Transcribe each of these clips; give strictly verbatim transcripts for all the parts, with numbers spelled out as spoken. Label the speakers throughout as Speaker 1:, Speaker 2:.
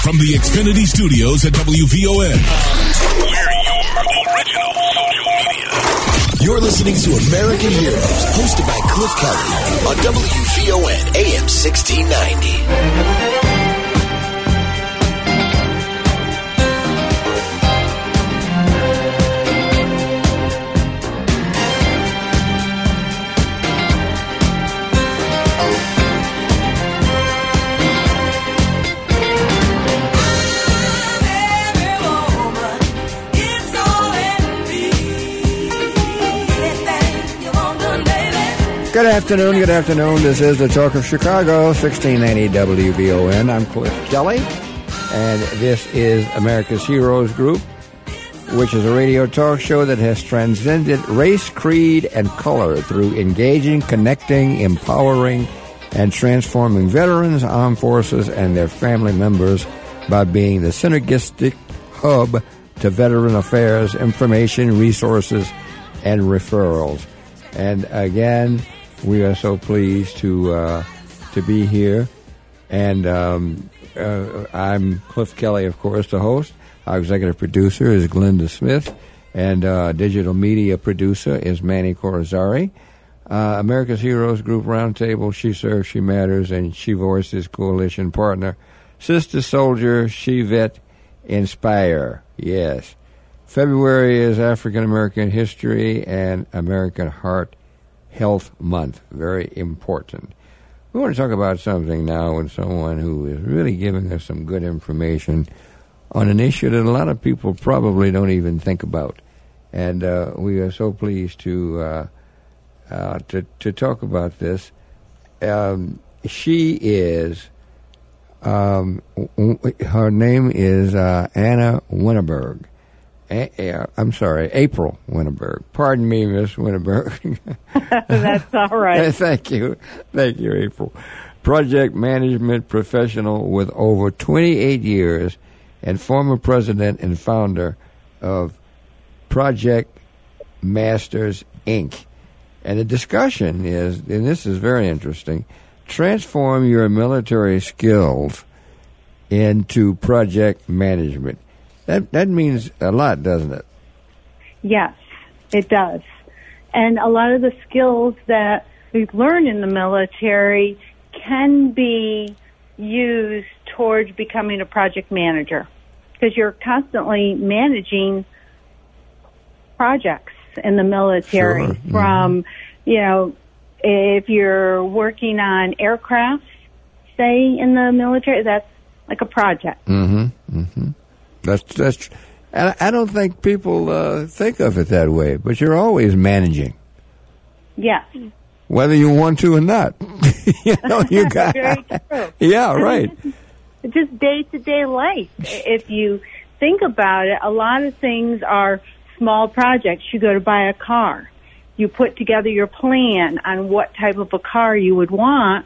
Speaker 1: from the Xfinity Studios at W V O N. We're your original social media. You're listening to American Heroes, hosted by Cliff Kelly on W V O N A M sixteen ninety.
Speaker 2: Good afternoon, good afternoon. This is the Talk of Chicago, sixteen ninety W V O N. I'm Cliff Kelly, and this is America's Heroes Group, which is a radio talk show that has transcended race, creed, and color through engaging, connecting, empowering, and transforming veterans, armed forces, and their family members by being the synergistic hub to veteran affairs, information, resources, and referrals. And again, we are so pleased to uh, to be here, and um, uh, I'm Cliff Kelly, of course, the host. Our executive producer is Glenda Smith, and uh, digital media producer is Manny Corazari. Uh, America's Heroes Group Roundtable, She Serves, She Matters, and She Voices coalition partner, Sister Soldier, She Vet, Inspire. Yes. February is African American History and American Heart Health Month. Very important. We want to talk about something now with someone who is really giving us some good information on an issue that a lot of people probably don't even think about. And uh, we are so pleased to uh, uh, to, to talk about this. Um, she is, um, her name is uh, Anna Winterberg. A- I'm sorry, April Winterberg. Pardon me, Miss Winterberg.
Speaker 3: That's all right.
Speaker 2: Thank you. Thank you, April. Project management professional with over twenty-eight years and former president and founder of Project Masters, Incorporated. And the discussion is, and this is very interesting, transform your military skills into project management. That that means a lot, doesn't it?
Speaker 3: Yes, it does. And a lot of the skills that we've learned in the military can be used towards becoming a project manager, because you're constantly managing projects in the military.
Speaker 2: Sure. Mm-hmm.
Speaker 3: From, you know, if you're working on aircraft, say, in the military, that's like a project.
Speaker 2: Mm-hmm. Mm-hmm. That's that's. And I don't think people uh, think of it that way, but you're always managing.
Speaker 3: Yes.
Speaker 2: Whether you want to or not. you know, you got.
Speaker 3: Very true.
Speaker 2: Yeah, right.
Speaker 3: It's just day-to-day life. If you think about it, a lot of things are small projects. You go to buy a car. You put together your plan on what type of a car you would want.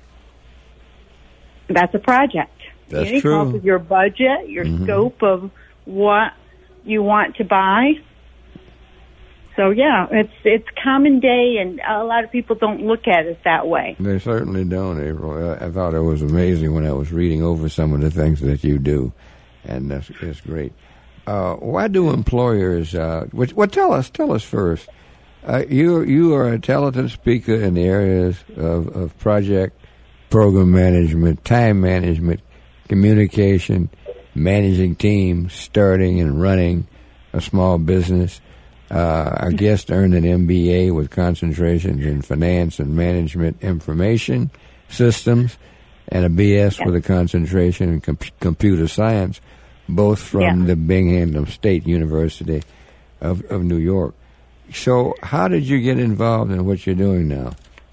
Speaker 3: That's a project.
Speaker 2: That's
Speaker 3: you need
Speaker 2: true.
Speaker 3: to come up with your budget, your
Speaker 2: mm-hmm.
Speaker 3: scope of what you want to buy. So, yeah, it's it's common day, and a lot of people don't look at it that way.
Speaker 2: They certainly don't, April. I, I thought it was amazing when I was reading over some of the things that you do, and that's, that's great. Uh, why do employers? Uh, which, well, tell us. Tell us first. Uh, you you are a talented speaker in the areas of, of project, program management, time management, communication, managing teams, starting and running a small business. Uh, our guest earned an M B A with concentrations in finance and management information systems, and a B S yes. with a concentration in com- computer science, both from yeah. the Binghamton State University of, of New York. So how did you get involved in what you're doing now?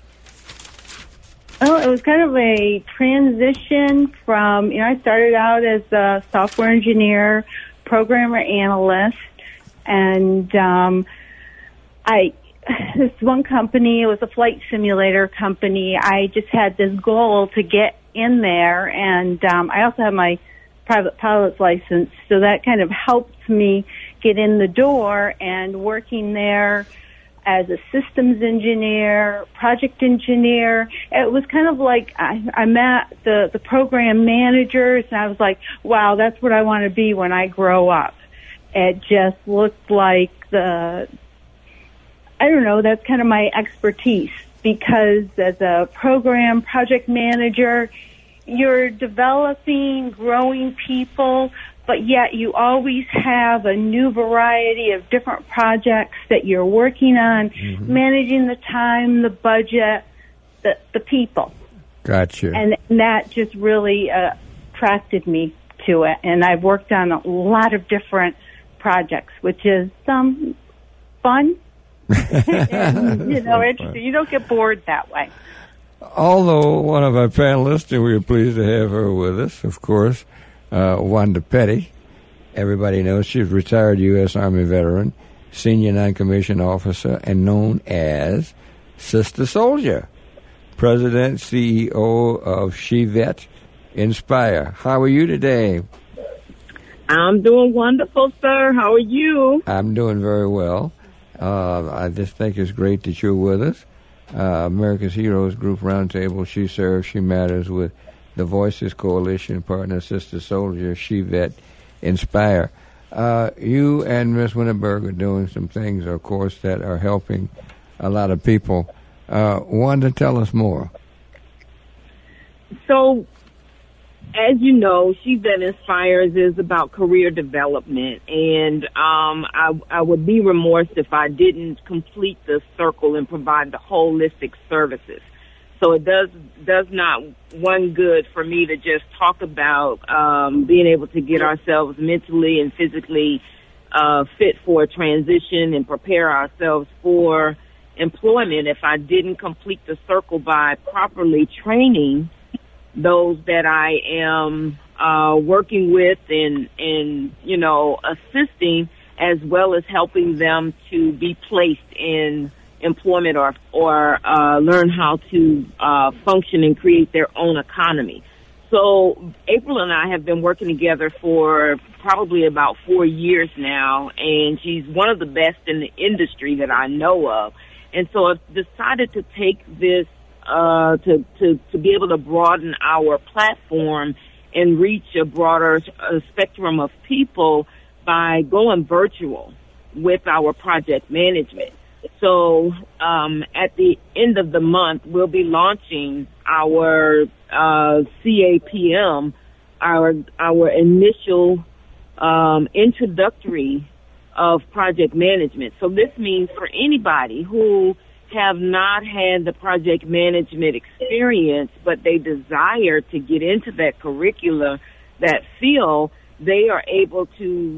Speaker 3: Oh, it was kind of a transition from, you know, I started out as a software engineer, programmer, analyst, and um, I, this one company, it was a flight simulator company. I just had this goal to get in there, and um, I also have my private pilot's license, so that kind of helped me get in the door. And working there as a systems engineer, project engineer. It was kind of like I, I met the, the program managers, and I was like, wow, that's what I want to be when I grow up. It just looked like the, I don't know, that's kind of my expertise, because as a program project manager, you're developing, growing people, but yet you always have a new variety of different projects that you're working on, mm-hmm. managing the time, the budget, the, the people.
Speaker 2: Gotcha.
Speaker 3: And that just really uh, attracted me to it. And I've worked on a lot of different projects, which is um, fun. and, you know, interesting. You don't get bored that way.
Speaker 2: Although one of our panelists, and we are pleased to have her with us, of course, Uh, Wanda Petty. Everybody knows she's a retired U S Army veteran, senior non-commissioned officer, and known as Sister Soldier, President, C E O of She-Vet Inspire. How are you today?
Speaker 4: I'm doing wonderful, sir. How are you?
Speaker 2: I'm doing very well. Uh, I just think it's great that you're with us. Uh, America's Heroes Group Roundtable, She Serves, She Matters, with the Voices Coalition partner, Sister Soldier, She-Vet Inspire. Uh, you and Miss Winterberg are doing some things, of course, that are helping a lot of people. Uh, Wanda, tell us more.
Speaker 4: So, as you know, She-Vet Inspires is about career development, and um, I, I would be remorse if I didn't complete the circle and provide the holistic services. So it does does not one good for me to just talk about um, being able to get ourselves mentally and physically uh, fit for a transition and prepare ourselves for employment if I didn't complete the circle by properly training those that I am uh, working with and, and, you know, assisting, as well as helping them to be placed in employment or or uh, learn how to uh, function and create their own economy. So April and I have been working together for probably about four years now, and she's one of the best in the industry that I know of. And so I've decided to take this uh, to, to, to be able to broaden our platform and reach a broader uh, spectrum of people by going virtual with our project management. So um, at the end of the month, we'll be launching our uh, C A P M, our our initial um, introductory of project management. So this means for anybody who have not had the project management experience, but they desire to get into that curricula, that field, they are able to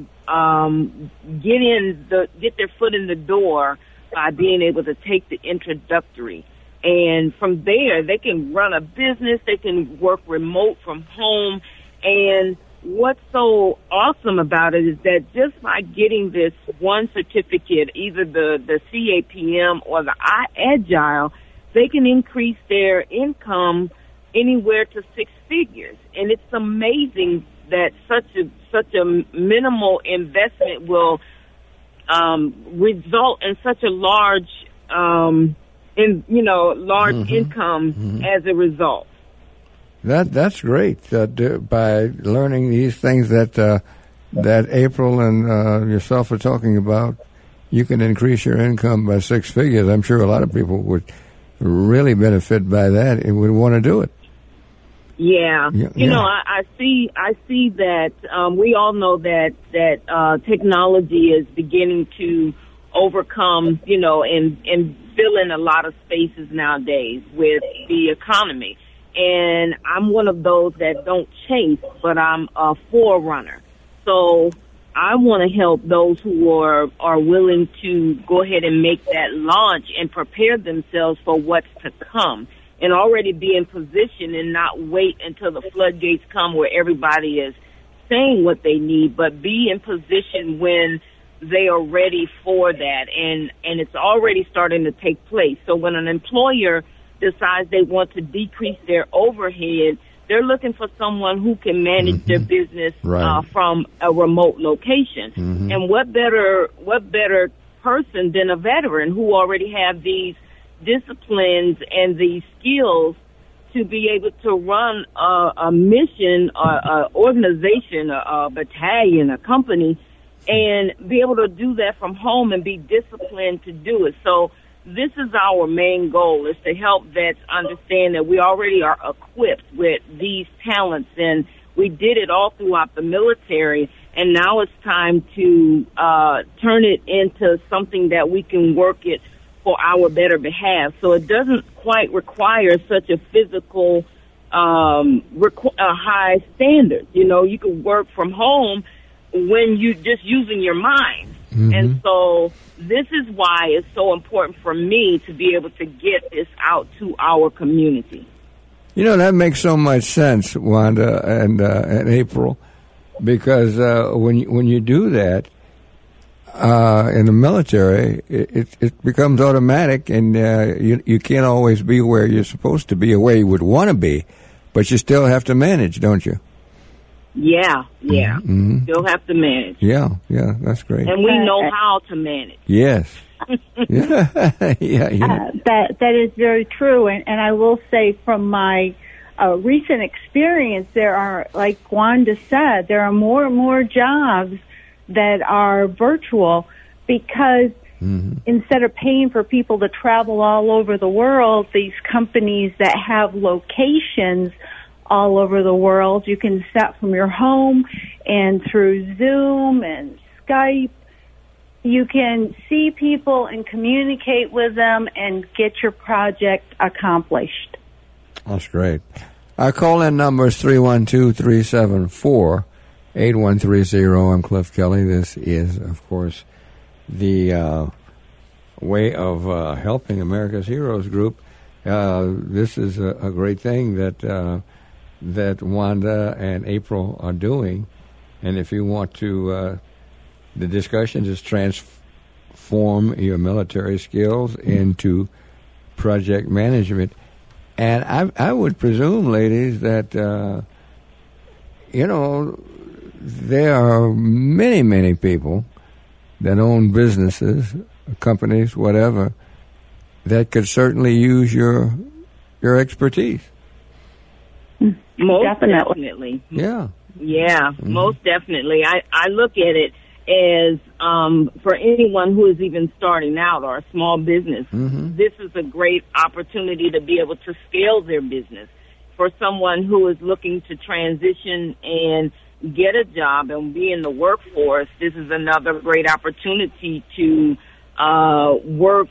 Speaker 4: um, get in the get their foot in the door by being able to take the introductory. And from there, they can run a business, they can work remote from home. And what's so awesome about it is that just by getting this one certificate, either the, the C A P M or the Agile, they can increase their income anywhere to six figures. And it's amazing that such a, such a minimal investment will Um, result in such a large, um, in you know, large mm-hmm. income mm-hmm. as a result.
Speaker 2: That that's great. Uh, do, by learning these things that uh, that April and uh, yourself are talking about, you can increase your income by six figures. I'm sure a lot of people would really benefit by that and would want to do it.
Speaker 4: Yeah,
Speaker 2: yeah.
Speaker 4: you know, I, I see. I see that um, we all know that that uh, technology is beginning to overcome, you know, and and fill in a lot of spaces nowadays with the economy. And I'm one of those that don't chase, but I'm a forerunner. So I want to help those who are are willing to go ahead and make that launch and prepare themselves for what's to come, and already be in position and not wait until the floodgates come where everybody is saying what they need, but be in position when they are ready for that. And, and it's already starting to take place. So when an employer decides they want to decrease their overhead, they're looking for someone who can manage mm-hmm. their business
Speaker 2: right.
Speaker 4: uh, from a remote location. Mm-hmm. And what better, what better person than a veteran who already have these disciplines and these skills to be able to run a, a mission, a, a organization, a, a battalion, a company, and be able to do that from home and be disciplined to do it. So this is our main goal, is to help vets understand that we already are equipped with these talents, and we did it all throughout the military, and now it's time to uh, turn it into something that we can work it for our better behalf. So it doesn't quite require such a physical um, requ- a high standard. You know, you can work from home when you're just using your mind. Mm-hmm. And so this is why it's so important for me to be able to get this out to our community.
Speaker 2: You know, that makes so much sense, Wanda and uh, and April, because uh, when you, when you do that uh, in the military, it, it, it becomes automatic, and uh, you you can't always be where you're supposed to be or where you would want to be, but you still have to manage, don't you?
Speaker 4: Yeah, yeah. Mm-hmm. Still have to manage.
Speaker 2: Yeah, yeah, that's great.
Speaker 4: And we know how to manage.
Speaker 2: Yes. yeah, yeah, yeah.
Speaker 3: Uh, that that is very true, and, and I will say from my uh, recent experience, there are, like Wanda said, there are more and more jobs that are virtual because mm-hmm. instead of paying for people to travel all over the world, these companies that have locations all over the world, you can set from your home, and through Zoom and Skype, you can see people and communicate with them and get your project accomplished.
Speaker 2: That's great. Our call-in number is three one two, three seven four, eight one three zero. I'm Cliff Kelly. This is, of course, the uh, way of uh, helping America's Heroes Group. Uh, this is a, a great thing that uh, that Wanda and April are doing. And if you want to... Uh, The discussion is transform your military skills into project management. And I, I would presume, ladies, that, uh, you know, there are many, many people that own businesses, companies, whatever, that could certainly use your your expertise.
Speaker 4: Most
Speaker 3: definitely.
Speaker 4: definitely.
Speaker 2: Yeah.
Speaker 4: Yeah,
Speaker 2: Mm-hmm.
Speaker 4: most definitely. I, I look at it as um, for anyone who is even starting out or a small business, mm-hmm. this is a great opportunity to be able to scale their business. For someone who is looking to transition and get a job and be in the workforce, this is another great opportunity to uh, work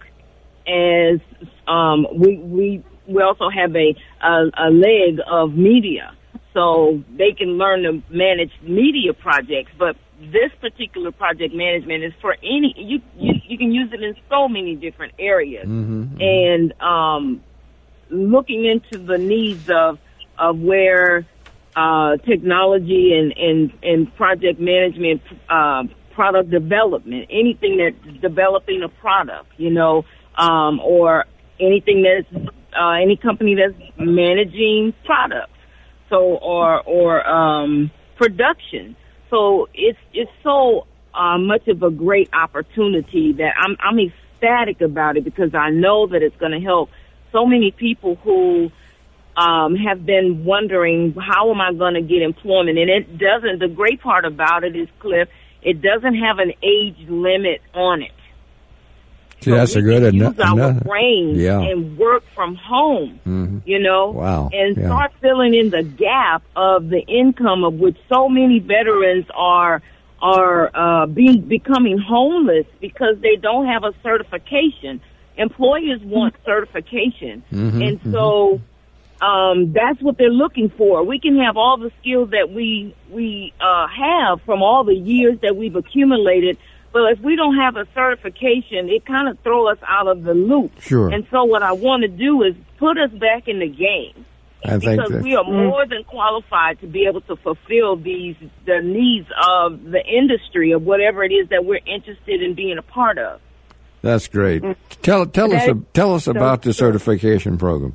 Speaker 4: as um, we we we also have a, a a leg of media, so they can learn to manage media projects, but this particular project management is for any, you, you, you can use it in so many different areas. Mm-hmm, mm-hmm. And, um, looking into the needs of, of where, uh, technology and, and, and project management, uh, product development, anything that's developing a product, you know, um, or anything that's, uh, any company that's managing products. So, or, or, um, production. So it's it's so uh, much of a great opportunity that I'm I'm ecstatic about it, because I know that it's going to help so many people who um, have been wondering, how am I going to get employment? And it doesn't. The great part about it is, Cliff, it doesn't have an age limit on it.
Speaker 2: See, so that's a good
Speaker 4: use
Speaker 2: enough.
Speaker 4: our brains
Speaker 2: yeah.
Speaker 4: and work from home, mm-hmm. you know,
Speaker 2: wow.
Speaker 4: and
Speaker 2: yeah.
Speaker 4: start filling in the gap of the income of which so many veterans are are uh, being becoming homeless because they don't have a certification. Employers want certification, mm-hmm. and so um, that's what they're looking for. We can have all the skills that we we uh, have from all the years that we've accumulated. But if we don't have a certification, it kind of throws us out of the loop.
Speaker 2: Sure.
Speaker 4: And so what I want to do is put us back in the game.
Speaker 2: I
Speaker 4: because
Speaker 2: think
Speaker 4: we are more than qualified to be able to fulfill these the needs of the industry of whatever it is that we're interested in being a part of.
Speaker 2: That's great. Tell tell us tell us about the certification program.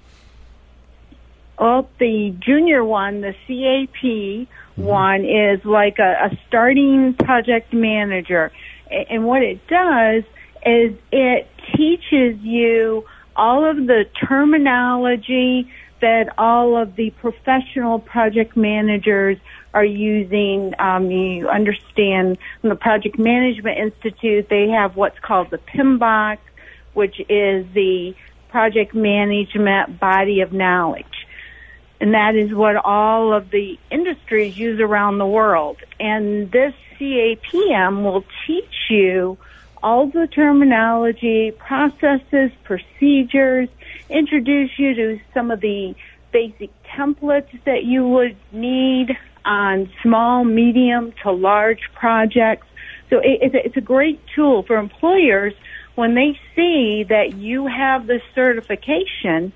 Speaker 3: Well, the junior one, the C A P one, is like a, a starting project manager. And what it does is it teaches you all of the terminology that all of the professional project managers are using. Um, you understand from the Project Management Institute, they have what's called the P M B O K, which is the Project Management Body of Knowledge. And that is what all of the industries use around the world. And this C A P M will teach you all the terminology, processes, procedures, introduce you to some of the basic templates that you would need on small, medium to large projects. So it, it's, a, it's a great tool for employers when they see that you have this certification.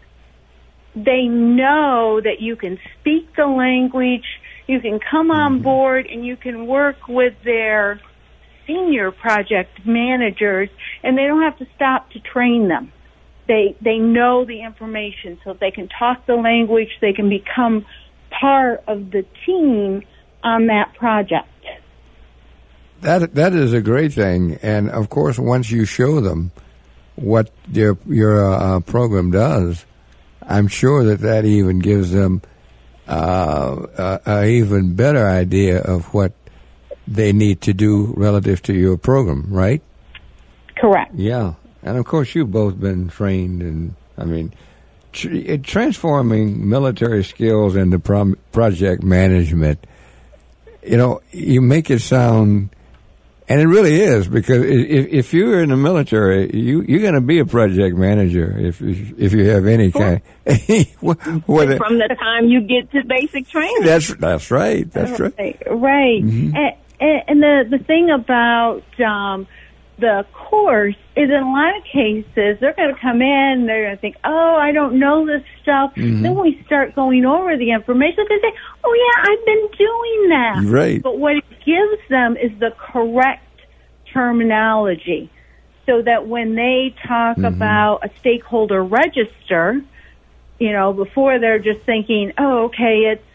Speaker 3: They know that you can speak the language, you can come on board, and you can work with their senior project managers, and they don't have to stop to train them. They they know the information, so they can talk the language, they can become part of the team on that project.
Speaker 2: That that is a great thing, and of course, once you show them what your your uh, program does, I'm sure that that even gives them uh, a, a even better idea of what they need to do relative to your program, right?
Speaker 3: Correct.
Speaker 2: Yeah, and of course, you've both been trained, and I mean, tr- transforming military skills into pro- project management. You know, you make it sound. And it really is, because if, if you're in the military, you, you're going to be a project manager if if you have any kind. what, what,
Speaker 4: From the time you get to basic training.
Speaker 2: That's that's right. That's right.
Speaker 3: Right. right.
Speaker 2: Mm-hmm.
Speaker 3: And, and the the thing about um, the course is, in a lot of cases, they're going to come in, they're going to think, oh, I don't know this stuff. Mm-hmm. Then we start going over the information, they say, oh, yeah, I've been doing that.
Speaker 2: Right.
Speaker 3: But what it gives them is the correct terminology, so that when they talk mm-hmm. about a stakeholder register, you know, before they're just thinking, oh, okay, it's,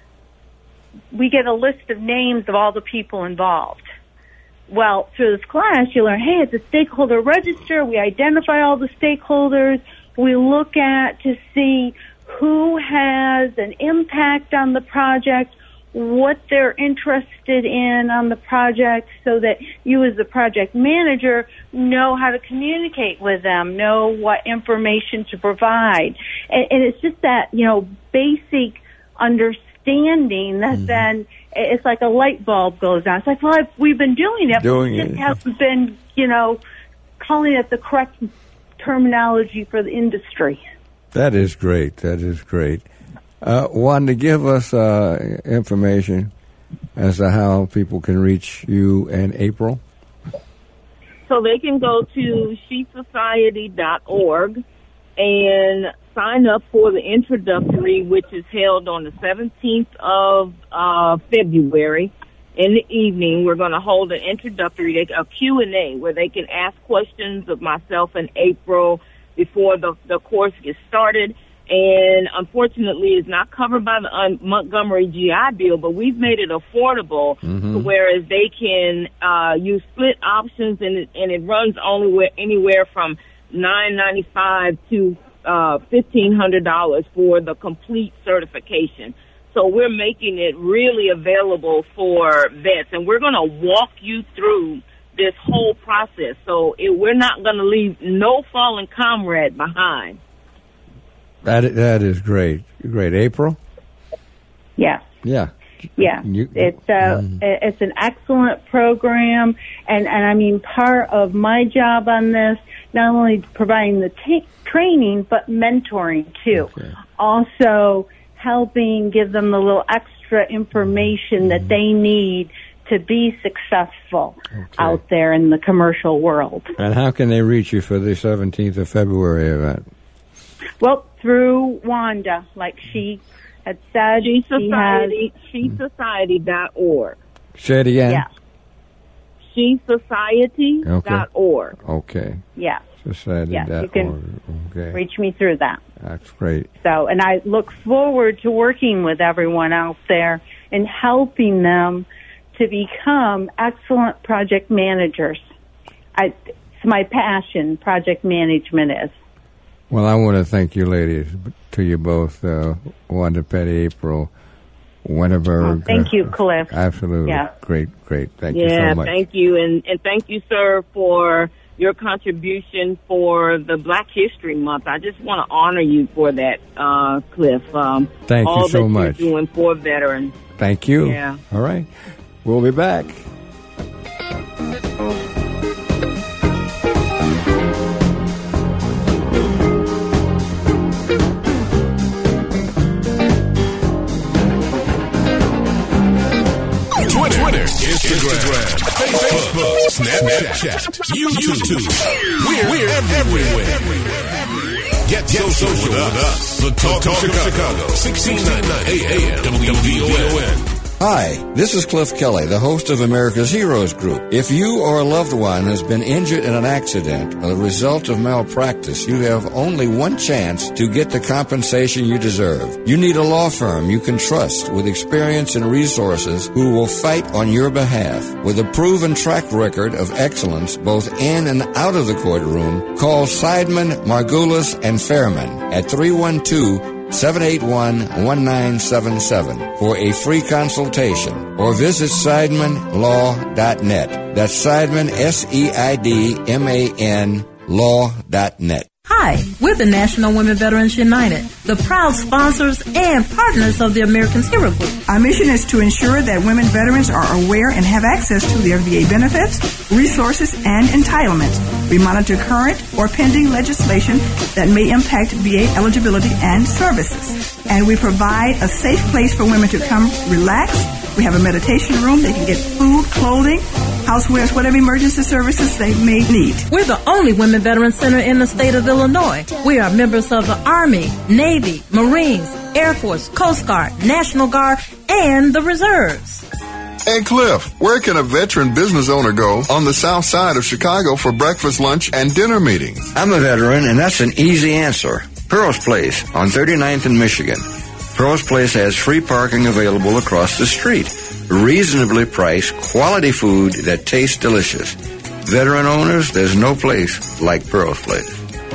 Speaker 3: we get a list of names of all the people involved. Well, through this class, you learn, hey, it's a stakeholder register. We identify all the stakeholders. We look at to see who has an impact on the project, what they're interested in on the project, so that you as the project manager know how to communicate with them, know what information to provide. And, and it's just that, you know, basic understanding that mm-hmm. then it's like a light bulb goes on. It's like, well, I've, we've been doing it,
Speaker 2: doing
Speaker 3: but it just
Speaker 2: it.
Speaker 3: hasn't been, you know, calling it the correct terminology for the industry.
Speaker 2: That is great. That is great. Uh, Wanda, give us uh, information as to how people can reach you and April.
Speaker 4: So they can go to she society dot org and sign up for the introductory, which is held on the seventeenth of uh, February. In the evening, we're going to hold an introductory, a Q and A, where they can ask questions of myself and April before the, the course gets started. And unfortunately, it's not covered by the um, Montgomery G I Bill, but we've made it affordable, mm-hmm. to whereas they can uh, use split options, and it, and it runs only where, anywhere from nine ninety-five to uh, fifteen hundred dollars for the complete certification. So we're making it really available for vets, and we're going to walk you through this whole process. So it, we're not going to leave no fallen comrade behind.
Speaker 2: That that is great. Great. April?
Speaker 3: Yes.
Speaker 2: Yeah.
Speaker 3: Yeah.
Speaker 2: You,
Speaker 3: it's uh, mm. it's an excellent program, and, and I mean, part of my job on this, not only providing the t- training, but mentoring too. Okay. Also helping give them the little extra information mm. that they need to be successful okay. out there in the commercial world.
Speaker 2: And how can they reach you for the seventeenth of February event?
Speaker 3: Well, through Wanda, like she had said.
Speaker 4: She Society, she society dot org.
Speaker 2: Say it again.
Speaker 3: Yeah.
Speaker 4: she society dot org.
Speaker 2: Okay. okay.
Speaker 3: Yeah.
Speaker 2: Society dot org.
Speaker 3: Yes, you can
Speaker 2: okay.
Speaker 3: reach me through that.
Speaker 2: That's great.
Speaker 3: So, and I look forward to working with everyone out there and helping them to become excellent project managers. I, it's my passion, project management is.
Speaker 2: Well, I want to thank you ladies, to you both, uh, Wanda Petty, April Winterberg.
Speaker 3: Oh, thank you, Cliff.
Speaker 2: Absolutely.
Speaker 3: Yeah.
Speaker 2: Great, great. Thank
Speaker 4: yeah,
Speaker 2: you so much.
Speaker 4: Yeah, thank you. And, and thank you, sir, for your contribution for the Black History Month. I just want to honor you for that, uh, Cliff. Um,
Speaker 2: thank
Speaker 4: all
Speaker 2: you so
Speaker 4: that
Speaker 2: much.
Speaker 4: You're doing for veterans.
Speaker 2: Thank you.
Speaker 4: Yeah.
Speaker 2: All right. We'll be back.
Speaker 1: Twitter, Instagram, Facebook, Snapchat, YouTube. We're, we're everywhere. Get social with us. The Talk of Chicago, sixteen ninety-nine A M W V O N.
Speaker 2: Hi, this is Cliff Kelly, the host of America's Heroes Group. If you or a loved one has been injured in an accident or the result of malpractice, you have only one chance to get the compensation you deserve. You need a law firm you can trust with experience and resources who will fight on your behalf. With a proven track record of excellence both in and out of the courtroom, call Seidman, Margulis, and Fairman at three one two, seven eight one, one nine seven seven for a free consultation, or visit Seidman Law dot net. That's Seidman, S E I D M A N, law dot net.
Speaker 5: Hi, we're the National Women Veterans United, the proud sponsors and partners of the Americans Hero Group.
Speaker 6: Our mission is to ensure that women veterans are aware and have access to their V A benefits, resources, and entitlements. We monitor current or pending legislation that may impact V A eligibility and services. And we provide a safe place for women to come relax. We have a meditation room. They can get food, clothing, housewares, whatever emergency services they may need.
Speaker 5: We're the only Women Veterans Center in the state of Illinois. We are members of the Army, Navy, Marines, Air Force, Coast Guard, National Guard, and the Reserves.
Speaker 7: Hey, Cliff, where can a veteran business owner go on the south side of Chicago for breakfast, lunch, and dinner meetings?
Speaker 2: I'm a veteran, and that's an easy answer. Pearl's Place on thirty-ninth and Michigan. Pearl's Place has free parking available across the street. Reasonably priced, quality food that tastes delicious. Veteran owners, there's no place like Pearl's Place.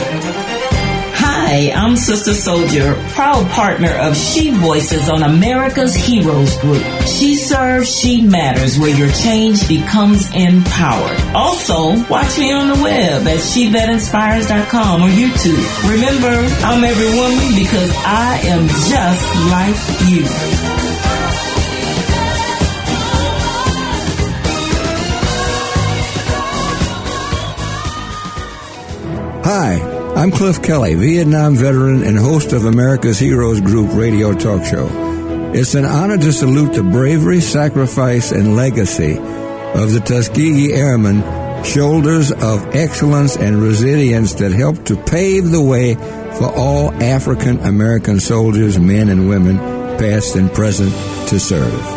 Speaker 8: Hi, I'm Sister Soldier, proud partner of She Voices on America's Heroes Group. She serves, she matters, where your change becomes empowered. Also, watch me on the web at she vet inspires dot com or YouTube. Remember, I'm every woman because I am just like you.
Speaker 2: Hi. I'm Cliff Kelly, Vietnam veteran and host of America's Heroes Group radio talk show. It's an honor to salute the bravery, sacrifice, and legacy of the Tuskegee Airmen, shoulders of excellence and resilience that helped to pave the way for all African American soldiers, men and women, past and present, to serve.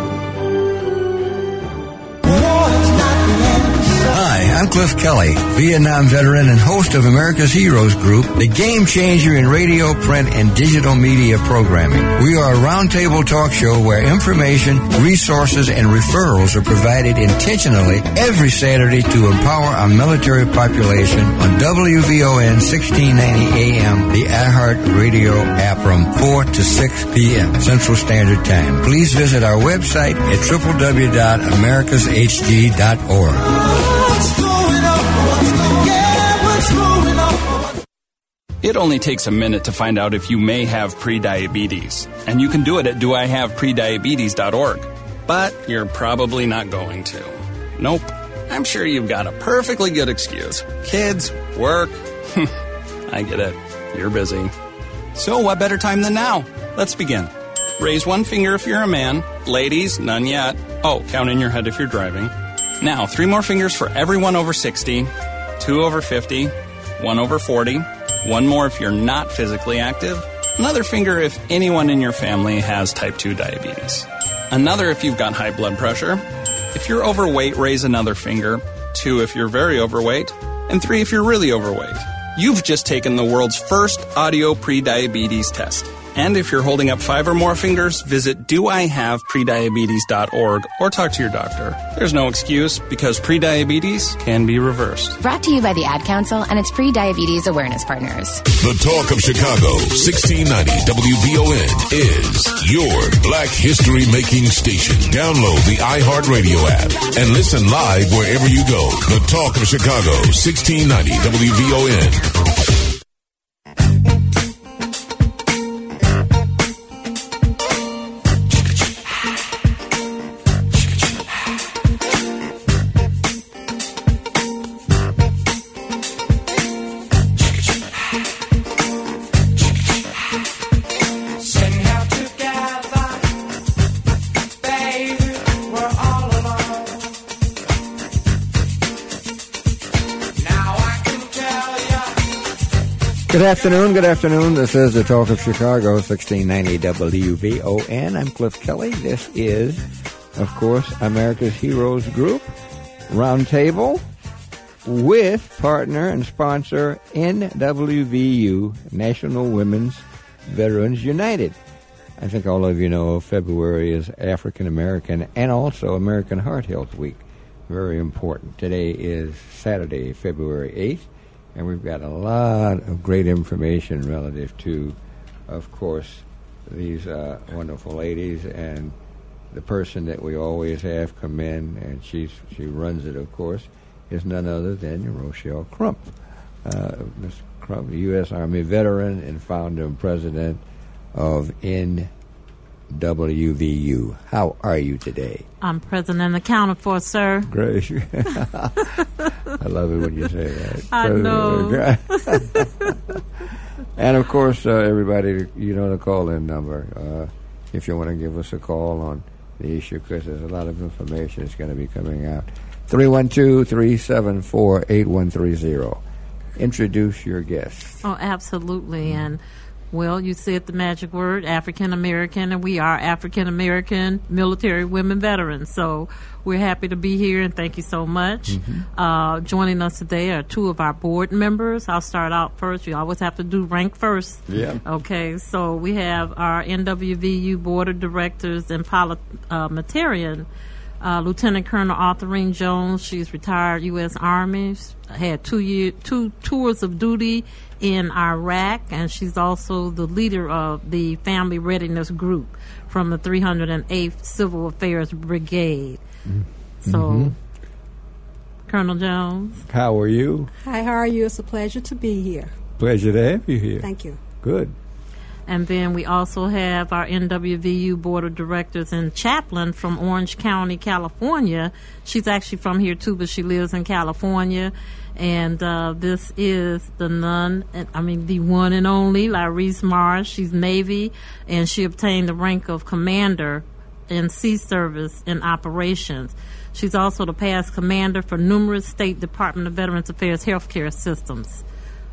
Speaker 2: I'm Cliff Kelly, Vietnam veteran and host of America's Heroes Group, the game changer in radio, print, and digital media programming. We are a roundtable talk show where information, resources, and referrals are provided intentionally every Saturday to empower our military population on W V O N sixteen ninety A M, the iHeart Radio app from four to six p.m. Central Standard Time. Please visit our website at w w w dot americas h g dot org.
Speaker 9: It only takes a minute to find out if you may have prediabetes, and you can do it at do I have prediabetes dot org. But you're probably not going to. Nope. I'm sure you've got a perfectly good excuse. Kids, work. I get it. You're busy. So what better time than now? Let's begin. Raise one finger if you're a man. Ladies, none yet. Oh, count in your head if you're driving. Now, three more fingers for everyone over sixty, two over fifty, one over forty, one more if you're not physically active, another finger if anyone in your family has type two diabetes, another if you've got high blood pressure. If you're overweight, raise another finger, two if you're very overweight, and three if you're really overweight. You've just taken the world's first audio pre-diabetes test. And if you're holding up five or more fingers, visit do I have prediabetes dot org or talk to your doctor. There's no excuse because prediabetes can be reversed.
Speaker 10: Brought to you by the Ad Council and its pre-diabetes awareness partners.
Speaker 1: The Talk of Chicago, sixteen ninety W V O N, is your Black History Making station. Download the iHeartRadio app and listen live wherever you go. The Talk of Chicago, sixteen ninety W V O N.
Speaker 2: Good afternoon, good afternoon. This is the Talk of Chicago, sixteen ninety W V O N. I'm Cliff Kelly. This is, of course, America's Heroes Group Roundtable with partner and sponsor N W V U, National Women's Veterans United. I think all of you know February is African American and also American Heart Health Week. Very important. Today is Saturday, February eighth. And we've got a lot of great information relative to, of course, these uh, wonderful ladies and the person that we always have come in, and she's she runs it, of course, is none other than Rochelle Crump. Uh, Miz Crump, U S Army veteran and founder and president of N W V U. How are you today?
Speaker 5: I'm president and accounted for, sir.
Speaker 2: Great. I love it when you say that.
Speaker 5: I know.
Speaker 2: And, of course, uh, everybody, you know the call-in number. Uh, if you want to give us a call on the issue, because there's a lot of information that's going to be coming out. three one two, three seven four, eight one three zero. Introduce your guests.
Speaker 5: Oh, absolutely. And well, you said the magic word, African American, and we are African American military women veterans. So we're happy to be here, and thank you so much. Mm-hmm. Uh, joining us today are two of our board members. I'll start out first. You always have to do rank first.
Speaker 2: Yeah.
Speaker 5: Okay, so we have our N W V U Board of Directors and parliamentarian, uh, Lieutenant Colonel Arthurine Jones. She's retired U S Army, she's had two year, two tours of duty in Iraq, and she's also the leader of the Family Readiness Group from the three hundred eighth Civil Affairs Brigade. Mm-hmm. So, Colonel Jones.
Speaker 2: How are you?
Speaker 11: Hi, how are you? It's a pleasure to be here.
Speaker 2: Pleasure to have you here.
Speaker 11: Thank you.
Speaker 2: Good.
Speaker 5: And then we also have our N W V U Board of Directors and chaplain from Orange County, California. She's actually from here, too, but she lives in California. And uh, this is the none, I mean, the one and only Lyrese Marsh. She's Navy, and she obtained the rank of commander in sea service and operations. She's also the past commander for numerous State Department of Veterans Affairs healthcare systems.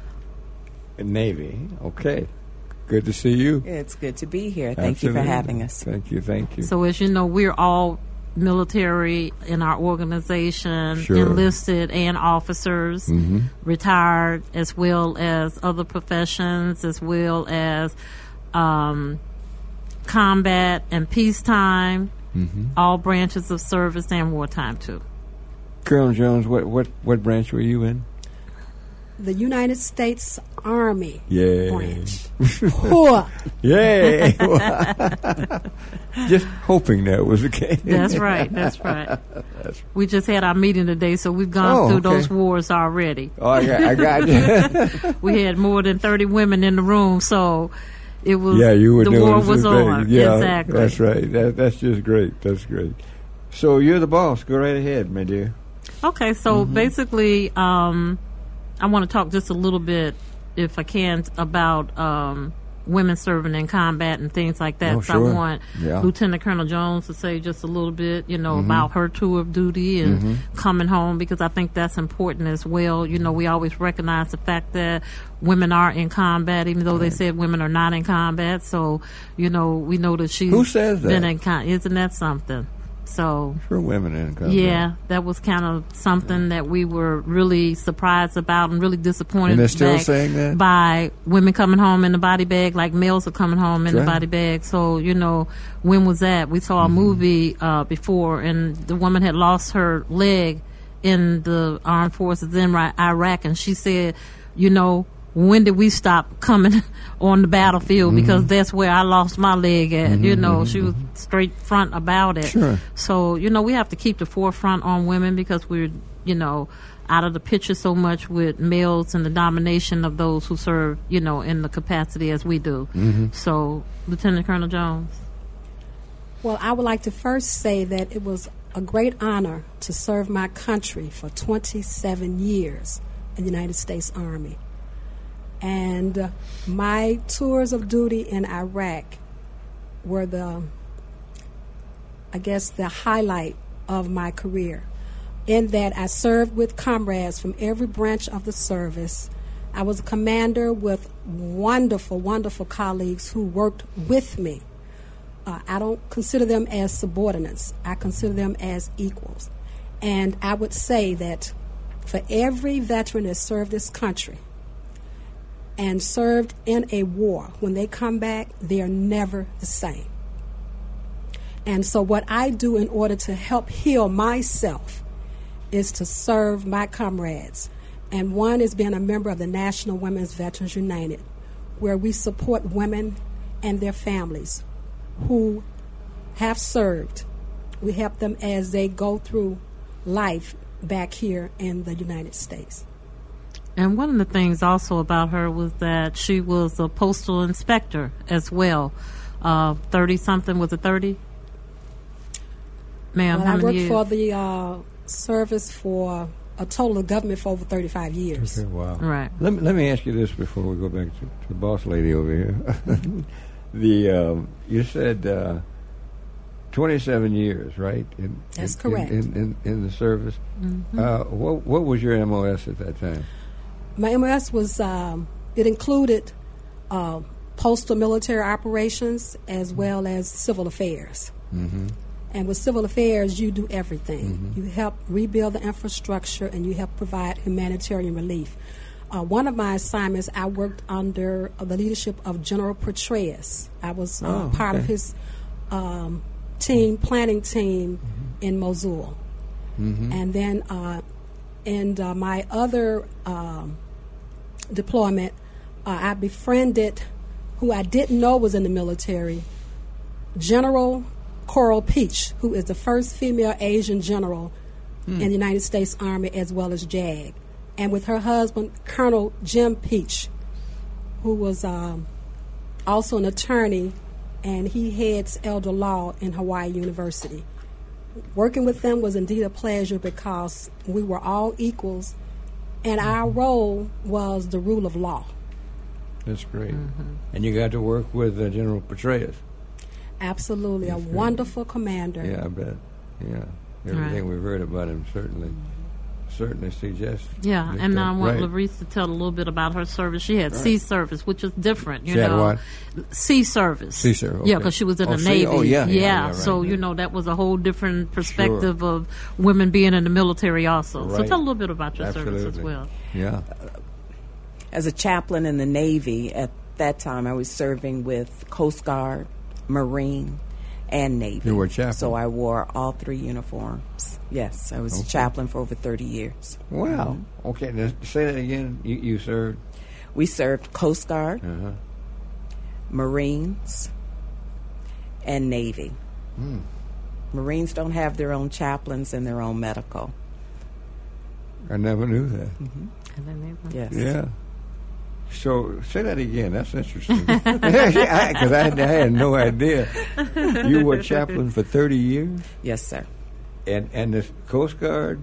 Speaker 2: Navy, okay. Good to see you.
Speaker 12: It's good to be here. Thank
Speaker 2: Absolutely.
Speaker 12: you for having us.
Speaker 2: Thank you, thank you.
Speaker 5: So as you know, we're all military in our organization,
Speaker 2: sure.
Speaker 5: enlisted and officers,
Speaker 2: mm-hmm.
Speaker 5: retired, as well as other professions, as well as um, combat and peacetime,
Speaker 2: mm-hmm.
Speaker 5: all branches of service and wartime too.
Speaker 2: Colonel Jones, what, what, what branch were you in?
Speaker 11: The United States Army
Speaker 2: yeah.
Speaker 11: branch.
Speaker 2: Yay! Just hoping that was the case.
Speaker 5: That's right, that's right. That's we just had our meeting today, so we've gone
Speaker 2: oh,
Speaker 5: through
Speaker 2: okay.
Speaker 5: those wars already.
Speaker 2: Oh, I got, I got you.
Speaker 5: We had more than thirty women in the room, so it was,
Speaker 2: yeah, you were
Speaker 5: the
Speaker 2: doing
Speaker 5: war was on.
Speaker 2: Yeah,
Speaker 5: exactly.
Speaker 2: That's right. That, that's just great. That's great. So you're the boss. Go right ahead, my dear.
Speaker 5: Okay, so
Speaker 2: mm-hmm.
Speaker 5: basically, um, I want to talk just a little bit, if I can, about um, women serving in combat and things like that.
Speaker 2: Oh,
Speaker 5: so
Speaker 2: sure.
Speaker 5: I want
Speaker 2: yeah.
Speaker 5: Lieutenant Colonel Jones to say just a little bit, you know,
Speaker 2: mm-hmm.
Speaker 5: about her tour of duty and
Speaker 2: mm-hmm.
Speaker 5: coming home, because I think that's important as well. You know, we always recognize the fact that women are in combat, even though
Speaker 2: right.
Speaker 5: they said women are not in combat. So, you know, we know that she's
Speaker 2: Who says that?
Speaker 5: been in combat. Isn't that something? So
Speaker 2: for women in combat.
Speaker 5: Yeah, that was kind of something that we were really surprised about and really disappointed.
Speaker 2: And they're still
Speaker 5: back
Speaker 2: saying that?
Speaker 5: by women coming home in the body bag, like males are coming home in
Speaker 2: That's
Speaker 5: the
Speaker 2: right.
Speaker 5: body bag. So, you know, when was that? We saw a
Speaker 2: Mm-hmm.
Speaker 5: movie uh, before, and the woman had lost her leg in the armed forces in Ri- Iraq, and she said, you know, when did we stop coming on the battlefield?
Speaker 2: Mm-hmm.
Speaker 5: Because that's where I lost my leg at. You know, she was straight front about it.
Speaker 2: Sure.
Speaker 5: So, you know, we have to keep the forefront on women because we're, you know, out of the picture so much with males and the domination of those who serve, you know, in the capacity as we do.
Speaker 2: Mm-hmm.
Speaker 5: So, Lieutenant Colonel Jones.
Speaker 11: Well, I would like to first say that it was a great honor to serve my country for twenty-seven years in the United States Army. And uh, my tours of duty in Iraq were the, I guess, the highlight of my career, in that I served with comrades from every branch of the service. I was a commander with wonderful, wonderful colleagues who worked with me. Uh, I don't consider them as subordinates. I consider them as equals. And I would say that for every veteran that served this country and served in a war, when they come back, they are never the same. And so what I do in order to help heal myself is to serve my comrades. And one is being a member of the National Women's Veterans United, where we support women and their families who have served. We help them as they go through life back here in the United States.
Speaker 5: And one of the things also about her was that she was a postal inspector as well. Uh, thirty-something, was it thirty? Ma'am,
Speaker 11: Well,
Speaker 5: how
Speaker 11: I
Speaker 5: many
Speaker 11: worked
Speaker 5: years?
Speaker 11: for the uh, service for a total of government for over thirty-five years.
Speaker 2: Okay, wow.
Speaker 5: Right.
Speaker 2: Let me, let me ask you this before we go back to, to the boss lady over here. the um, you said uh, twenty-seven years, right? In,
Speaker 11: That's
Speaker 2: in,
Speaker 11: correct.
Speaker 2: In, in, in the service.
Speaker 11: Mhm.
Speaker 2: Uh, what what was your M O S at that time?
Speaker 11: My M O S was, um, it included uh, postal military operations as well as civil affairs.
Speaker 2: Mm-hmm.
Speaker 11: And with civil affairs, you do everything.
Speaker 2: Mhm.
Speaker 11: You help rebuild the infrastructure and you help provide humanitarian relief. Uh, one of my assignments, I worked under uh, the leadership of General Petraeus. I was uh,
Speaker 2: Oh,
Speaker 11: part of
Speaker 2: okay.
Speaker 11: his um, team, planning team in Mosul.
Speaker 2: Mm-hmm.
Speaker 11: And then uh, in uh, my other um, deployment, uh, I befriended who I didn't know was in the military, General Coral Peach, who is the first female Asian general
Speaker 2: Hmm.
Speaker 11: in the United States Army as well as JAG. And with her husband, Colonel Jim Peach, who was um, also an attorney, and he heads elder law in Hawaii University. Working with them was indeed a pleasure because we were all equals, and our role was the rule of law.
Speaker 2: That's great. And you got to work with uh, General Petraeus.
Speaker 11: Absolutely, a wonderful commander.
Speaker 2: Yeah, I bet. Yeah, everything
Speaker 5: Right.
Speaker 2: we've heard about him certainly, certainly suggests.
Speaker 5: Yeah,
Speaker 2: that,
Speaker 5: and
Speaker 2: uh,
Speaker 5: now I want
Speaker 2: right.
Speaker 5: Larice to tell a little bit about her service. She had
Speaker 2: Right.
Speaker 5: sea service, which is different, you
Speaker 2: She had
Speaker 5: know.
Speaker 2: what?
Speaker 5: Sea service.
Speaker 2: Sea service,
Speaker 5: Yeah,
Speaker 2: okay.
Speaker 5: because she was in
Speaker 2: Oh,
Speaker 5: the
Speaker 2: sea-
Speaker 5: Navy.
Speaker 2: oh, yeah, yeah, yeah, right,
Speaker 5: so
Speaker 2: yeah.
Speaker 5: you know that was a whole different perspective of women being in the military also. So
Speaker 2: Right.
Speaker 5: tell a little bit about your service as
Speaker 2: Absolutely.
Speaker 5: well.
Speaker 2: Yeah.
Speaker 12: As a chaplain in the Navy, at that time I was serving with Coast Guard, Marine, and Navy.
Speaker 2: You were a chaplain?
Speaker 12: So I wore all three uniforms. Yes, I was
Speaker 2: Okay.
Speaker 12: a chaplain for over thirty years.
Speaker 2: Wow. Okay, now say that again. You, you served?
Speaker 12: We served Coast Guard,
Speaker 2: Uh-huh.
Speaker 12: Marines, and Navy.
Speaker 2: Hmm.
Speaker 12: Marines don't have their own chaplains and their own medical.
Speaker 2: I never knew that.
Speaker 12: Yes.
Speaker 2: Yeah. So say that again. That's interesting. Because I, I, had- I had no idea. You were chaplain for thirty years?
Speaker 12: Yes, sir.
Speaker 2: And and the Coast Guard?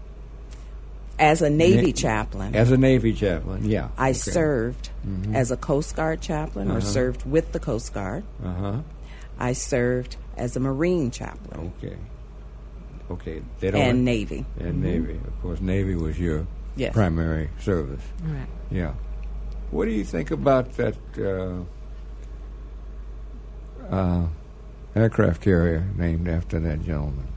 Speaker 12: As a Navy
Speaker 2: Na-
Speaker 12: chaplain.
Speaker 2: As a Navy chaplain, yeah.
Speaker 12: I
Speaker 2: Okay.
Speaker 12: served
Speaker 2: Mhm.
Speaker 12: as a Coast Guard chaplain or
Speaker 2: Uh-huh.
Speaker 12: served with the Coast Guard.
Speaker 2: Uh-huh.
Speaker 12: I served as a Marine chaplain.
Speaker 2: Okay. Okay. They don't
Speaker 12: And Navy.
Speaker 2: And
Speaker 12: Mhm.
Speaker 2: Navy. Of course, Navy was your
Speaker 12: Yes.
Speaker 2: primary service.
Speaker 5: Right.
Speaker 2: Yeah. What do you think about that uh, uh, aircraft carrier named after that gentleman?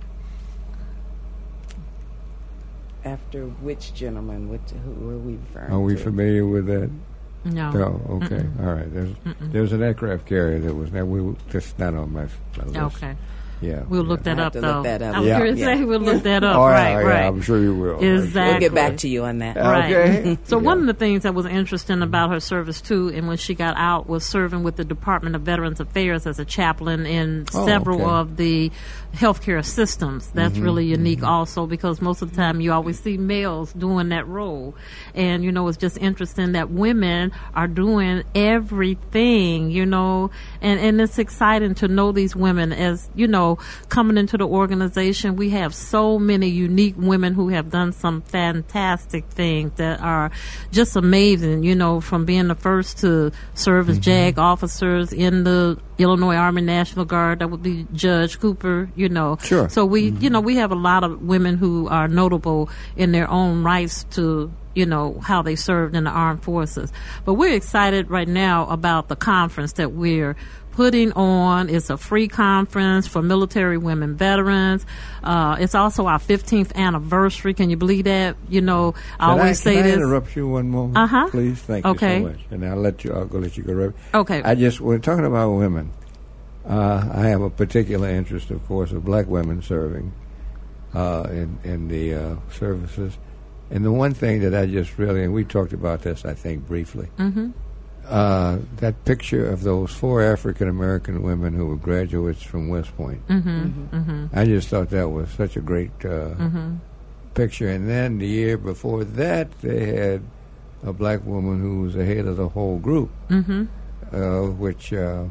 Speaker 12: After which gentleman? Which, who are we referring
Speaker 2: Are we
Speaker 12: to?
Speaker 2: familiar with that?
Speaker 5: No.
Speaker 2: No. Okay.
Speaker 5: Mm-mm.
Speaker 2: All right. There's
Speaker 5: Mm-mm.
Speaker 2: there's an aircraft carrier that was that we just not on my, my list.
Speaker 5: Okay.
Speaker 2: Yeah.
Speaker 5: We'll look
Speaker 2: yeah.
Speaker 5: that
Speaker 12: I
Speaker 5: up,
Speaker 12: have to
Speaker 5: though.
Speaker 12: look that up.
Speaker 5: I'm
Speaker 2: Yeah.
Speaker 5: curious
Speaker 12: Yeah.
Speaker 5: say we'll look that up.
Speaker 2: Oh, yeah,
Speaker 5: right,
Speaker 2: yeah,
Speaker 5: right.
Speaker 2: I'm sure you will.
Speaker 5: Exactly.
Speaker 12: We'll get back to you on that.
Speaker 5: Right.
Speaker 2: Okay.
Speaker 5: So
Speaker 2: Yeah.
Speaker 5: one of the things that was interesting about her service too, and when she got out, was serving with the Department of Veterans Affairs as a chaplain in
Speaker 2: Oh,
Speaker 5: several
Speaker 2: okay.
Speaker 5: of the healthcare systems. That's
Speaker 2: Mhm,
Speaker 5: really unique, also because most of the time you always see males doing that role, and you know it's just interesting that women are doing everything, you know, and and it's exciting to know these women as you know coming into the organization. We have so many unique women who have done some fantastic things that are just amazing, you know, from being the first to serve as JAG officers in the Illinois Army National Guard. That would be Judge Cooper, you know.
Speaker 2: Sure.
Speaker 5: So we, you know, we have a lot of women who are notable in their own rights to, you know, how they served in the armed forces. But we're excited right now about the conference that we're putting on. It's a free conference for military women veterans. Uh, it's also our fifteenth anniversary. Can you believe that? You know, I
Speaker 2: Can
Speaker 5: always
Speaker 2: I,
Speaker 5: say
Speaker 2: can
Speaker 5: this.
Speaker 2: I interrupt you one moment,
Speaker 5: Uh-huh.
Speaker 2: please? Thank
Speaker 5: Okay.
Speaker 2: you so much. And I'll let you. I'll go let you go. Right.
Speaker 5: Okay.
Speaker 2: I just we're talking about women. Uh, I have a particular interest, of course, of black women serving uh, in in the uh, services. And the one thing that I just really, and we talked about this, I think, briefly.
Speaker 5: Mm-hmm.
Speaker 2: Uh, that picture of those four African American women who were graduates from West Point.
Speaker 5: Mm-hmm. Mm-hmm.
Speaker 2: I just thought that was such a great uh,
Speaker 5: Mm-hmm.
Speaker 2: picture. And then the year before that, they had a black woman who was the head of the whole group,
Speaker 5: Mm-hmm.
Speaker 2: uh, which uh,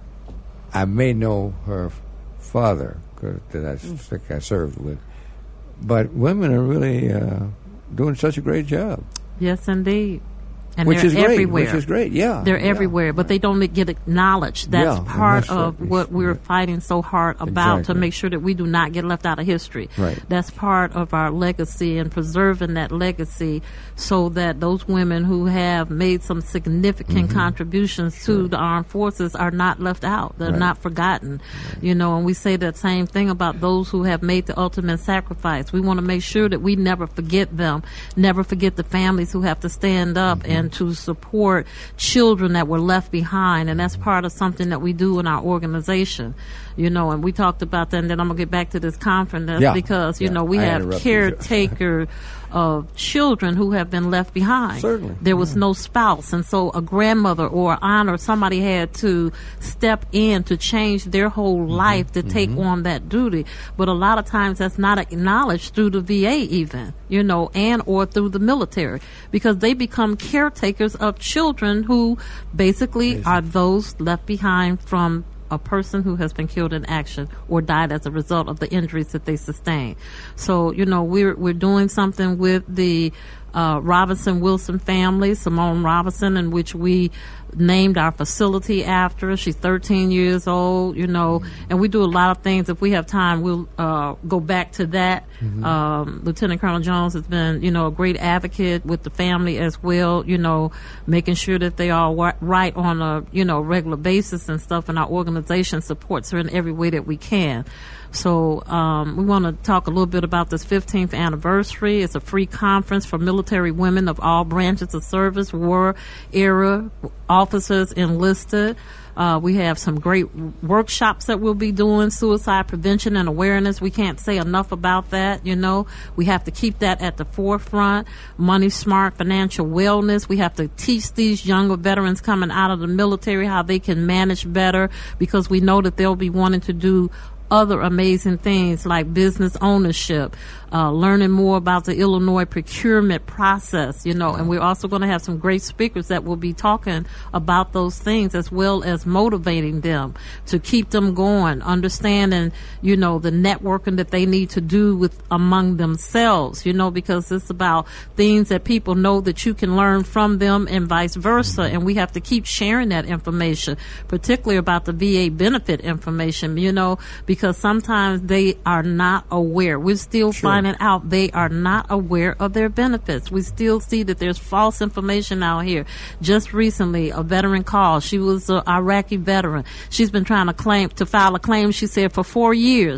Speaker 2: I may know her f- father 'cause that I s- think I served with. But women are really uh, doing such a great job.
Speaker 5: Yes, indeed. And
Speaker 2: Which
Speaker 5: they're
Speaker 2: is great,
Speaker 5: everywhere.
Speaker 2: which is great, yeah,
Speaker 5: They're
Speaker 2: yeah.
Speaker 5: everywhere, but they don't get acknowledged. That's
Speaker 2: Yeah, and
Speaker 5: part
Speaker 2: that's
Speaker 5: of
Speaker 2: what-
Speaker 5: what we're fighting so hard about
Speaker 2: Exactly.
Speaker 5: to make sure that we do not get left out of history.
Speaker 2: Right.
Speaker 5: That's part of our legacy and preserving that legacy so that those women who have made some significant
Speaker 2: Mhm.
Speaker 5: contributions to the armed forces are not left out. They're
Speaker 2: Right.
Speaker 5: not forgotten. You know, and we say that same thing about those who have made the ultimate sacrifice. We want to make sure that we never forget them, never forget the families who have to stand up
Speaker 2: Mm-hmm.
Speaker 5: and to support children that were left behind, and that's part of something that we do in our organization, you know. And we talked about that, and then I'm gonna get back to this conference. That's
Speaker 2: Yeah.
Speaker 5: because you
Speaker 2: Yeah.
Speaker 5: know we
Speaker 2: I
Speaker 5: have
Speaker 2: interrupted you.
Speaker 5: caretaker of children who have been left behind.
Speaker 2: Certainly.
Speaker 5: There was no spouse, and so a grandmother or aunt or somebody had to step in to change their whole
Speaker 2: Mm-hmm.
Speaker 5: life to take on that duty. But a lot of times that's not acknowledged through the V A even, you know, and or through the military, because they become caretakers of children who basically are those left behind from a person who has been killed in action or died as a result of the injuries that they sustained. So, you know, we're we're doing something with the uh, Robinson Wilson family, Simone Robinson, in which we named our facility after her. She's thirteen years old, you know, and we do a lot of things. If we have time, we'll uh, go back to that.
Speaker 2: Mm-hmm.
Speaker 5: Um, Lieutenant Colonel Jones has been, you know, a great advocate with the family as well, you know, making sure that they are wa- right on a, you know, regular basis and stuff, and our organization supports her in every way that we can. So um, we want to talk a little bit about this fifteenth anniversary. It's a free conference for military women of all branches of service, war era officers enlisted. Uh, we have some great workshops that we'll be doing, suicide prevention and awareness. We can't say enough about that, you know. We have to keep that at the forefront. Money smart financial wellness. We have to teach these younger veterans coming out of the military how they can manage better, because we know that they'll be wanting to do other amazing things like business ownership, uh, learning more about the Illinois procurement process, you know, and we're also going to have some great speakers that will be talking about those things, as well as motivating them to keep them going, understanding, you know, the networking that they need to do with among themselves, you know, because it's about things that people know that you can learn from them and vice versa. And we have to keep sharing that information, particularly about the V A benefit information, you know, because Because sometimes they are not aware. We're still
Speaker 2: Sure.
Speaker 5: finding out they are not aware of their benefits. We still see that there's false information out here. Just recently, a veteran called. She was an Iraqi veteran. She's been trying to claim to file a claim, she said, for four years.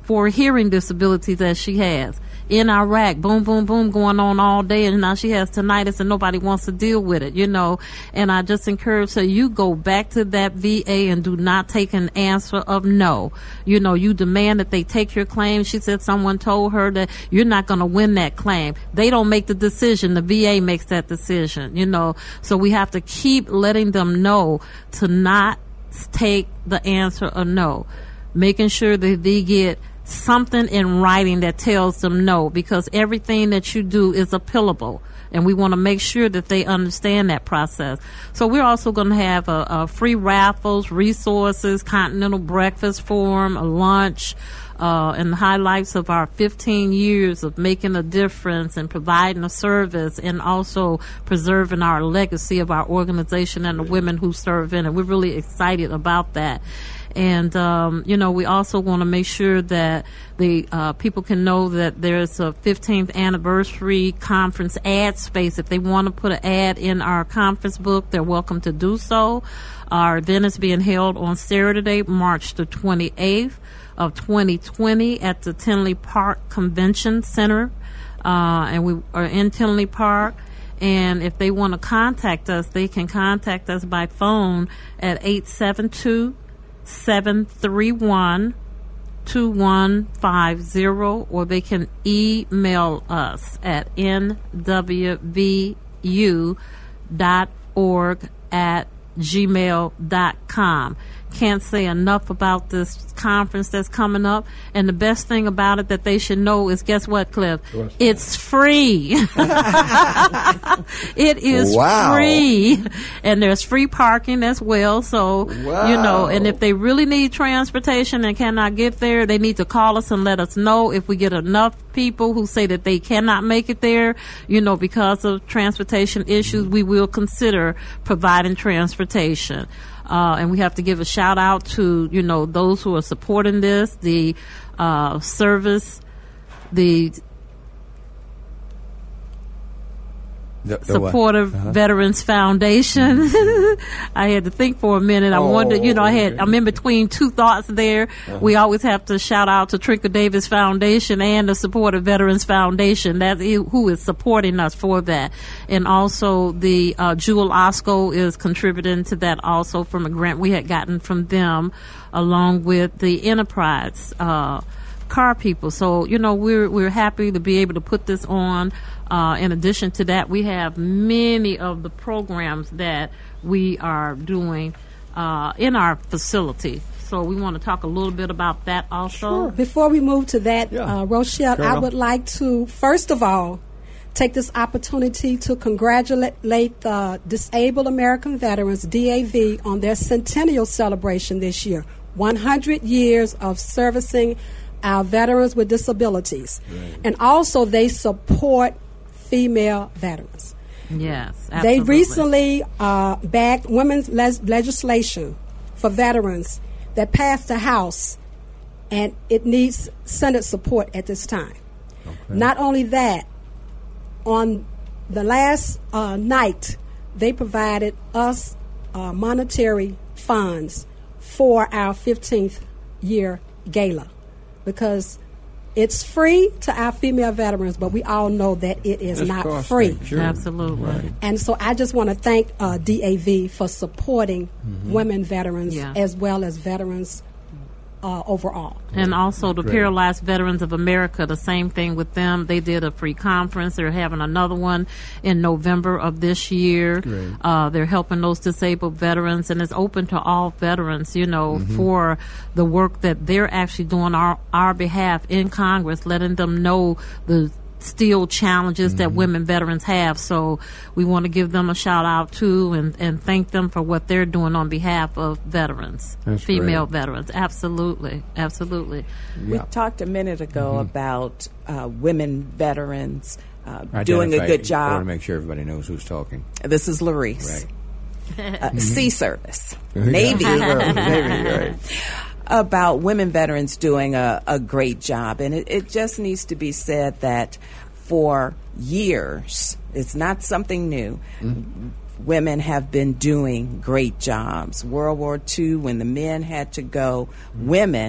Speaker 5: for hearing disabilities that she has. In Iraq, boom, boom, boom, going on all day, and now she has tinnitus and nobody wants to deal with it, you know. And I just encourage her, you go back to that V A and do not take an answer of no. You know, you demand that they take your claim. She said someone told her that you're not going to win that claim. They don't make the decision. The V A makes that decision, you know. So we have to keep letting them know to not take the answer of no. Making sure that they get something in writing that tells them no, because everything that you do is appealable, and we want to make sure that they understand that process. So we're also going to have a, a free raffles, resources, continental breakfast for them, a lunch, uh, and the highlights of our fifteen years of making a difference and providing a service, and also preserving our legacy of our organization and the women who serve in it. We're really excited about that. And, um, you know, we also want to make sure that the uh, people can know that there's a fifteenth anniversary conference ad space. If they want to put an ad in our conference book, they're welcome to do so. Our event is being held on Saturday, March the twenty-eighth of twenty twenty at the Tinley Park Convention Center. Uh, and we are in Tinley Park. And if they want to contact us, they can contact us by phone at eight seven two, seven three one, two one five zero, or they can email us at n w v u dot org at gmail dot com. Can't say enough about this conference that's coming up. And the best thing about it that they should know is, guess what, Cliff? What's it's that? Free. It is wow. free. And there's free parking as well. So, wow. you know, and if they really need transportation and cannot get there, they need to call us and let us know. If we get enough people who say that they cannot make it there, you know, because of transportation issues, we will consider providing transportation. Uh, and we have to give a shout out to, you know, those who are supporting this, the uh, service, the, the, the Supportive uh-huh. Veterans Foundation. I had to think for a minute. I oh, wondered, you know, I had, okay. I'm in between two thoughts there. Uh-huh. We always have to shout out to Trinka Davis Foundation and the Supportive Veterans Foundation. That's who is supporting us for that. And also the uh, Jewel Osco is contributing to that also from a grant we had gotten from them, along with the Enterprise uh, car people. So, you know, we're we're happy to be able to put this on. Uh, in addition to that, we have many of the programs that we are doing uh, in our facility. So we want to talk a little bit about that also.
Speaker 11: Sure. Before we move to that, yeah. uh, Rochelle, Colonel. I would like to, first of all, take this opportunity to congratulate the Disabled American Veterans, D A V, on their centennial celebration this year. one hundred years of servicing our veterans with disabilities. Right. And also they support female veterans.
Speaker 5: Yes, absolutely.
Speaker 11: They recently uh, backed women's les- legislation for veterans that passed the House, and it needs Senate support at this time. Okay. Not only that, on the last uh, night, they provided us uh, monetary funds for our fifteenth year gala, because it's free to our female veterans, but we all know that it is it's not free.
Speaker 5: Sure. Absolutely. Right.
Speaker 11: And so I just want to thank uh, D A V for supporting mm-hmm. women veterans yeah. as well as veterans uh, overall.
Speaker 5: And also the Great. Paralyzed Veterans of America, the same thing with them. They did a free conference. They're having another one in November of this year. Uh, they're helping those disabled veterans, and it's open to all veterans, you know, mm-hmm. for the work that they're actually doing on our, our behalf in Congress, letting them know the still challenges mm-hmm. that women veterans have. So we want to give them a shout out too, and, and thank them for what they're doing on behalf of veterans, That's female great. veterans. Absolutely, absolutely.
Speaker 12: We yeah. talked a minute ago mm-hmm. about uh, women veterans uh, doing a good job.
Speaker 2: I want to make sure everybody knows who's talking.
Speaker 12: This is Larice. Right. uh, mm-hmm. Sea Service, Navy.
Speaker 2: Navy, right.
Speaker 12: About women veterans doing a, a great job. And it, it just needs to be said that for years, it's not something new, mm-hmm. women have been doing great jobs. World War Two, when the men had to go, mm-hmm. women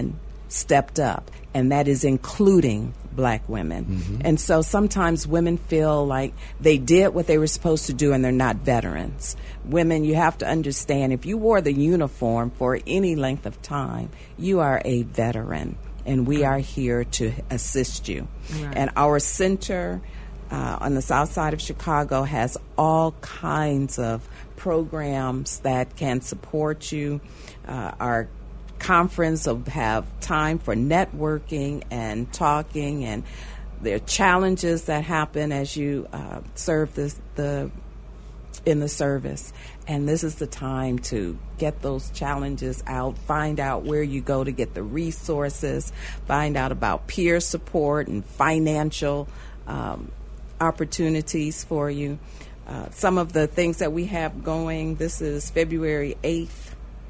Speaker 12: stepped up, and that is including black women. Mm-hmm. And so sometimes women feel like they did what they were supposed to do and they're not veterans. Women, you have to understand, if you wore the uniform for any length of time, you are a veteran, and we are here to assist you. Right. And our center uh, on the south side of Chicago has all kinds of programs that can support you. Uh, our conference will have time for networking and talking, and there are challenges that happen as you uh, serve this, the in the service. And this is the time to get those challenges out, find out where you go to get the resources, find out about peer support and financial um, opportunities for you. Uh, some of the things that we have going, this is February eighth.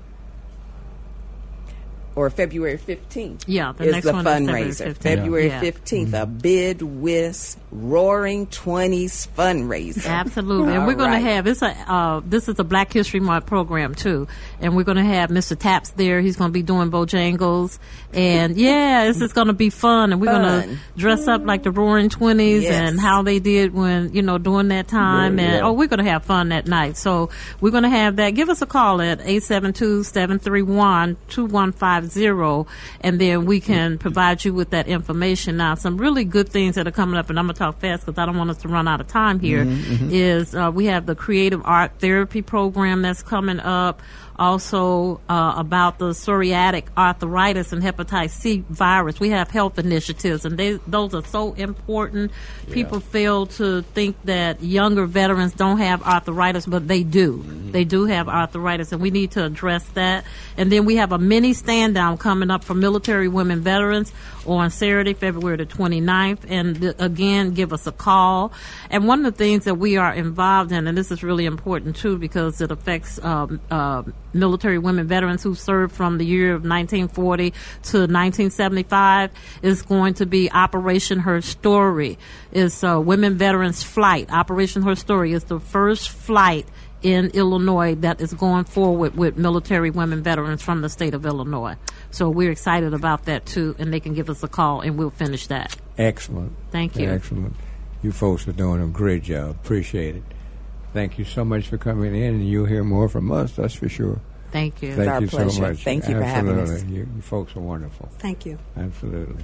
Speaker 12: Or February fifteenth
Speaker 5: yeah, the
Speaker 12: is
Speaker 5: next
Speaker 12: the
Speaker 5: one
Speaker 12: fundraiser.
Speaker 5: Is fifteenth.
Speaker 12: February
Speaker 5: yeah.
Speaker 12: fifteenth,
Speaker 5: Mm-hmm.
Speaker 12: a Bid Whist Roaring Twenties fundraiser.
Speaker 5: Absolutely, and
Speaker 12: All
Speaker 5: we're going
Speaker 12: right.
Speaker 5: to have it's a uh, this is a Black History Month program too, and we're going to have Mister Taps there. He's going to be doing Bojangles, and yeah, this is going to be fun. And we're going to dress up like the Roaring Twenties
Speaker 12: Yes.
Speaker 5: and how they did when you know during that time.
Speaker 12: Yeah,
Speaker 5: and
Speaker 12: yeah.
Speaker 5: oh, we're going to have fun that night. So we're going to have that. Give us a call at eight seven two, seven three one, two one five zero. And then we can provide you with that information. Now, some really good things that are coming up, and I'm going to talk fast because I don't want us to run out of time here,
Speaker 13: Mm-hmm, mm-hmm.
Speaker 5: is uh, we have the Creative Art Therapy program that's coming up. Also uh, about the psoriatic arthritis and hepatitis C virus. We have health initiatives, and they, those are so important. Yeah. People fail to think that younger veterans don't have arthritis, but they do. Mm-hmm. They do have arthritis, and we need to address that. And then we have a mini stand-down coming up for military women veterans on Saturday, February the twenty-ninth. And th- again, give us a call. And one of the things that we are involved in, and this is really important too because it affects um, uh, military women veterans who served from the year of nineteen forty to nineteen seventy-five, is going to be Operation Her Story. It's uh, Women Veterans Flight. Operation Her Story is the first flight in Illinois that is going forward with military women veterans from the state of Illinois. So we're excited about that too, and they can give us a call and we'll finish that.
Speaker 2: Excellent.
Speaker 5: Thank you.
Speaker 2: Excellent. You folks are doing a great job. Appreciate it. Thank you so much for coming in, and you'll hear more from us, that's for sure.
Speaker 5: Thank you.
Speaker 2: Thank
Speaker 12: It's our
Speaker 2: you
Speaker 12: pleasure.
Speaker 2: so much.
Speaker 12: Thank you for
Speaker 2: Absolutely.
Speaker 12: having us.
Speaker 2: You, you folks are wonderful.
Speaker 11: Thank you.
Speaker 2: Absolutely.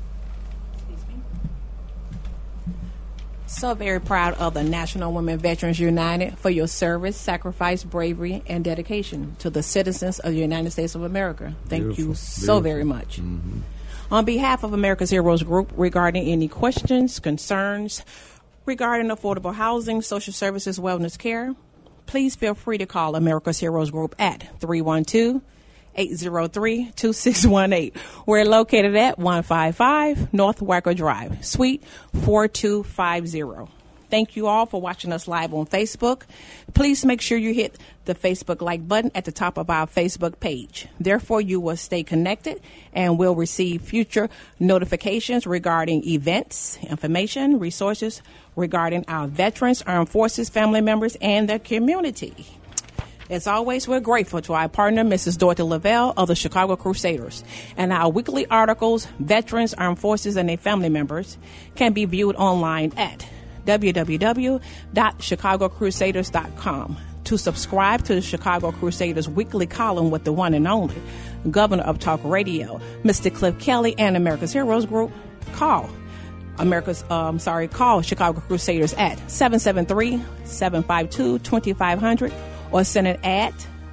Speaker 13: So very proud of the National Women Veterans United for your service, sacrifice, bravery, and dedication to the citizens of the United States of America. Thank
Speaker 2: Beautiful.
Speaker 13: you so
Speaker 2: Beautiful.
Speaker 13: very much.
Speaker 2: Mm-hmm.
Speaker 13: On behalf of America's Heroes Group, regarding any questions, concerns regarding affordable housing, social services, wellness care, please feel free to call America's Heroes Group at three one two, eight zero three, two six one eight. We're located at one fifty-five North Wacker Drive, Suite four two five zero. Thank you all for watching us live on Facebook. Please make sure you hit the Facebook like button at the top of our Facebook page. Therefore, you will stay connected and will receive future notifications regarding events, information, resources regarding our veterans, armed forces, family members, and the community. As always, we're grateful to our partner, Missus Dorothy Lavelle of the Chicago Crusaders. And our weekly articles, Veterans, Armed Forces, and their family members, can be viewed online at w w w dot chicago crusaders dot com. To subscribe to the Chicago Crusaders weekly column with the one and only Governor of Talk Radio, Mister Cliff Kelly, and America's Heroes Group, call America's, um, sorry, call Chicago Crusaders at seven seven three, seven five two, two five zero zero or send an ad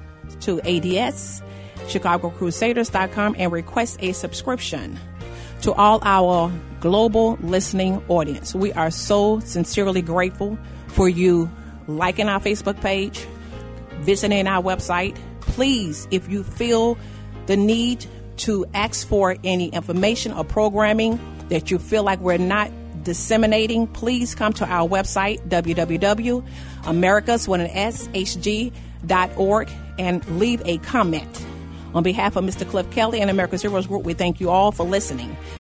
Speaker 13: to A D S, chicago crusaders dot com, and request a subscription. To all our global listening audience, we are so sincerely grateful for you liking our Facebook page, visiting our website. Please, if you feel the need to ask for any information or programming that you feel like we're not disseminating, please come to our website, w w w dot americas with an S, H G dot org, and leave a comment. On behalf of Mister Cliff Kelly and America's Heroes Group, we thank you all for listening.